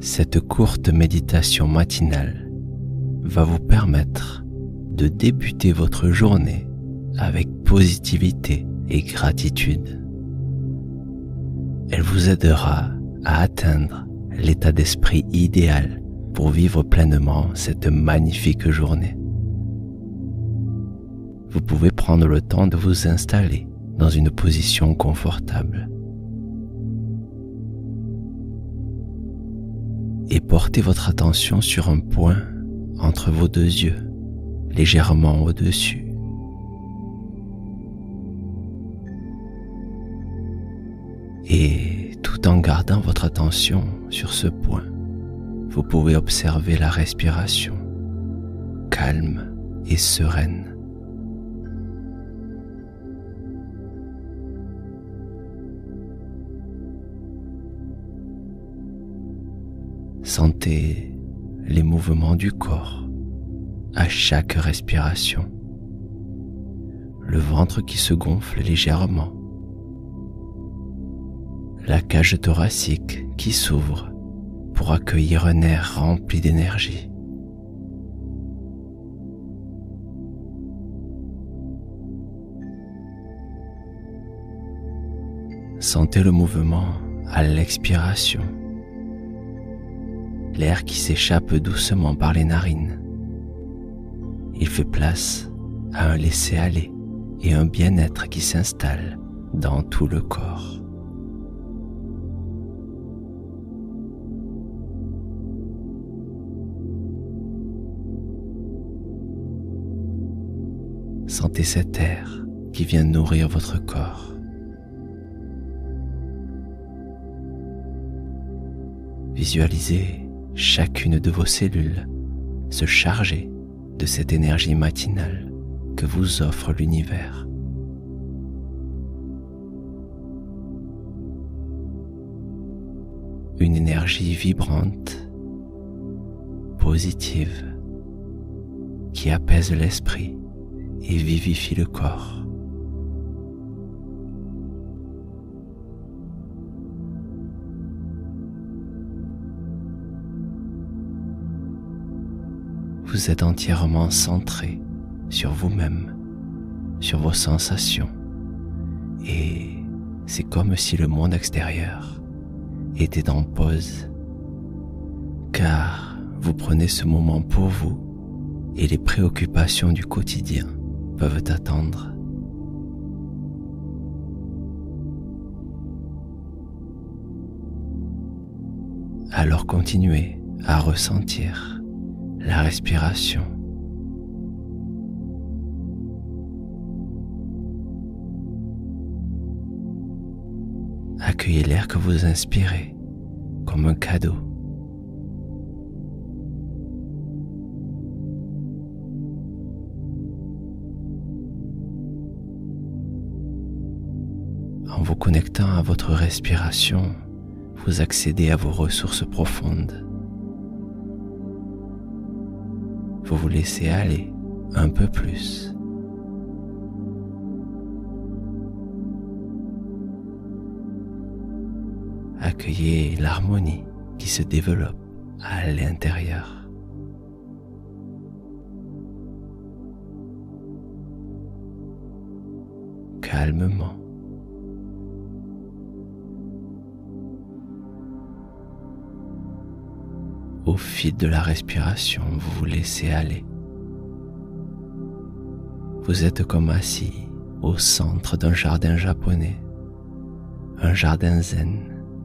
Cette courte méditation matinale va vous permettre de débuter votre journée avec positivité et gratitude. Elle vous aidera à atteindre l'état d'esprit idéal pour vivre pleinement cette magnifique journée. Vous pouvez prendre le temps de vous installer dans une position confortable et portez votre attention sur un point entre vos deux yeux, légèrement au-dessus. Et tout en gardant votre attention sur ce point, vous pouvez observer la respiration, calme et sereine. Sentez les mouvements du corps à chaque respiration, le ventre qui se gonfle légèrement, la cage thoracique qui s'ouvre pour accueillir un air rempli d'énergie. Sentez le mouvement à l'expiration, l'air qui s'échappe doucement par les narines. Il fait place à un laisser-aller et un bien-être qui s'installe dans tout le corps. Sentez cet air qui vient nourrir votre corps. Visualisez chacune de vos cellules se charger de cette énergie matinale que vous offre l'univers. Une énergie vibrante, positive, qui apaise l'esprit et vivifie le corps. Vous êtes entièrement centré sur vous-même, sur vos sensations, et c'est comme si le monde extérieur était en pause, car vous prenez ce moment pour vous et les préoccupations du quotidien peuvent attendre. Alors continuez à ressentir la respiration. Accueillez l'air que vous inspirez comme un cadeau. En vous connectant à votre respiration, vous accédez à vos ressources profondes. Vous vous laissez aller un peu plus. Accueillez l'harmonie qui se développe à l'intérieur. Calmement. Au fil de la respiration, vous vous laissez aller. Vous êtes comme assis au centre d'un jardin japonais, un jardin zen,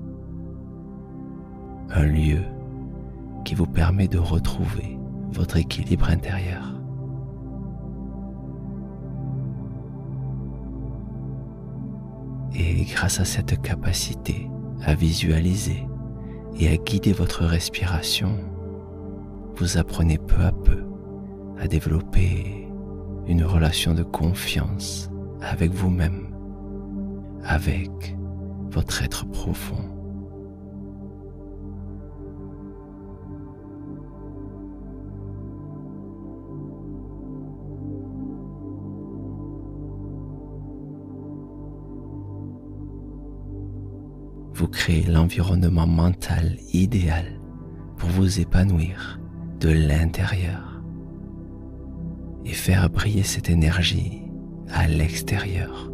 un lieu qui vous permet de retrouver votre équilibre intérieur. Et grâce à cette capacité à visualiser et à guider votre respiration, vous apprenez peu à peu à développer une relation de confiance avec vous-même, avec votre être profond. Vous créez l'environnement mental idéal pour vous épanouir de l'intérieur et faire briller cette énergie à l'extérieur.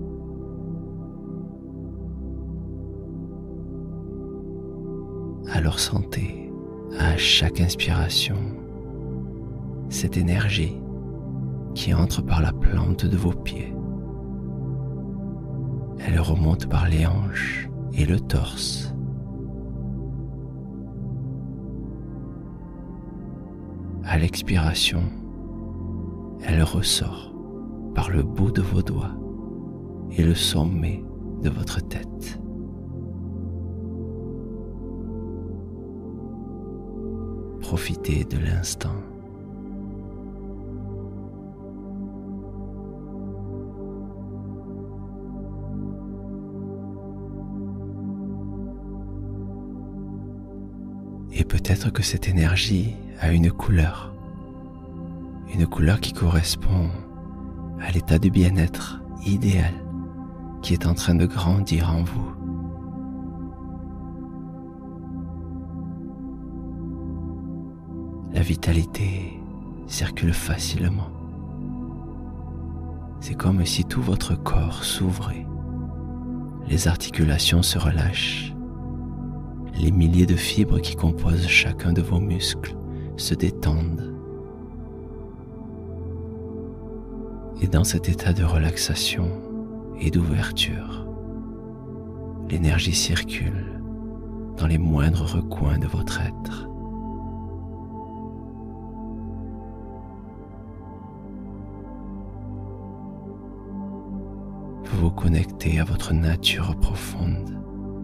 Alors sentez à chaque inspiration cette énergie qui entre par la plante de vos pieds. Elle remonte par les hanches et le torse. À l'expiration, elle ressort par le bout de vos doigts et le sommet de votre tête. Profitez de l'instant. Et peut-être que cette énergie a une couleur qui correspond à l'état de bien-être idéal qui est en train de grandir en vous. La vitalité circule facilement. C'est comme si tout votre corps s'ouvrait. Les articulations se relâchent. Les milliers de fibres qui composent chacun de vos muscles se détendent. Et dans cet état de relaxation et d'ouverture, l'énergie circule dans les moindres recoins de votre être. Vous vous connectez à votre nature profonde.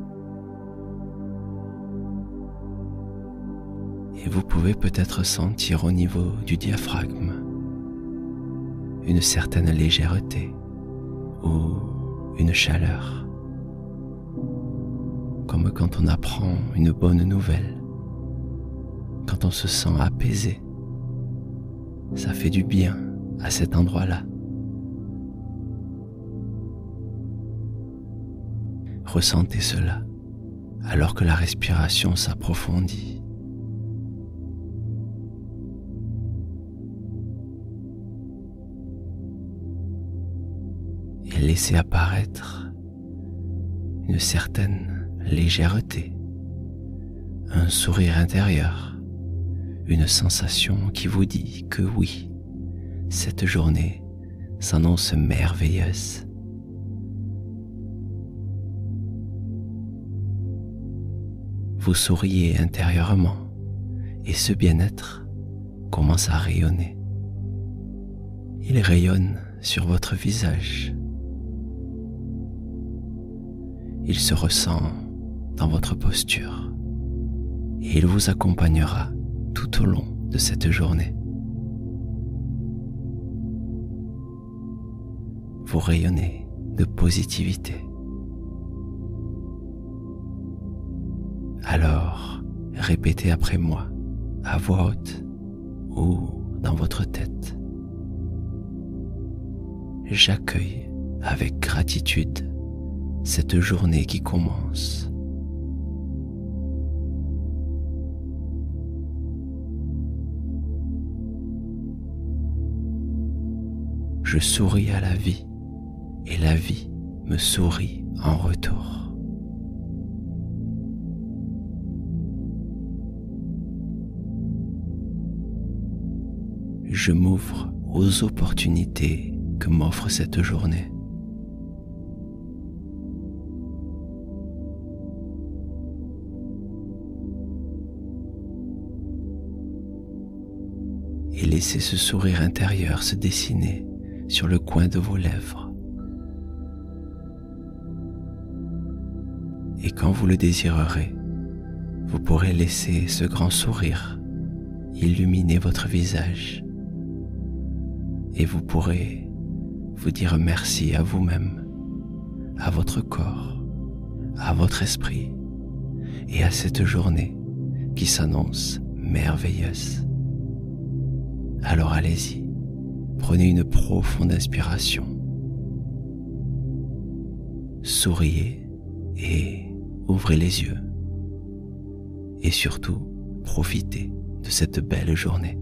Et vous pouvez peut-être sentir au niveau du diaphragme une certaine légèreté ou une chaleur, comme quand on apprend une bonne nouvelle, quand on se sent apaisé. Ça fait du bien à cet endroit-là. Ressentez cela alors que la respiration s'approfondit. Et laissez apparaître une certaine légèreté, un sourire intérieur, une sensation qui vous dit que oui, cette journée s'annonce merveilleuse. Vous souriez intérieurement et ce bien-être commence à rayonner. Il rayonne sur votre visage. Il se ressent dans votre posture et il vous accompagnera tout au long de cette journée. Vous rayonnez de positivité. Alors, répétez après moi, à voix haute ou dans votre tête. J'accueille avec gratitude cette journée qui commence. Je souris à la vie et la vie me sourit en retour. Je m'ouvre aux opportunités que m'offre cette journée. Et laissez ce sourire intérieur se dessiner sur le coin de vos lèvres. Et quand vous le désirerez, vous pourrez laisser ce grand sourire illuminer votre visage. Et vous pourrez vous dire merci à vous-même, à votre corps, à votre esprit et à cette journée qui s'annonce merveilleuse. Alors allez-y, prenez une profonde inspiration, souriez et ouvrez les yeux. Et surtout, Profitez de cette belle journée.